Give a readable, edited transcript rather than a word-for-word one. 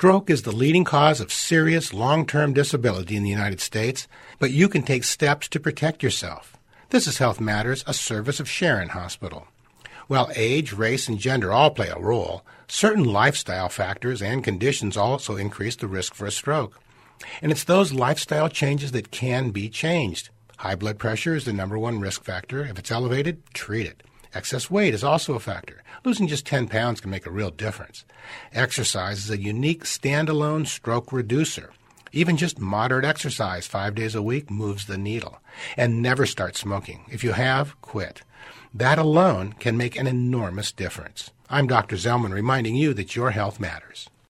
Stroke is the leading cause of serious long-term disability in the United States, but you can take steps to protect yourself. This is Health Matters, a service of Sharon Hospital. While age, race, and gender all play a role, certain lifestyle factors and conditions also increase the risk for a stroke. And it's those lifestyle changes that can be changed. High blood pressure is the number one risk factor. If it's elevated, treat it. Excess weight is also a factor. Losing just 10 pounds can make a real difference. Exercise is a unique standalone stroke reducer. Even just moderate exercise 5 days a week moves the needle. And never start smoking. If you have, quit. That alone can make an enormous difference. I'm Dr. Zellman reminding you that your health matters.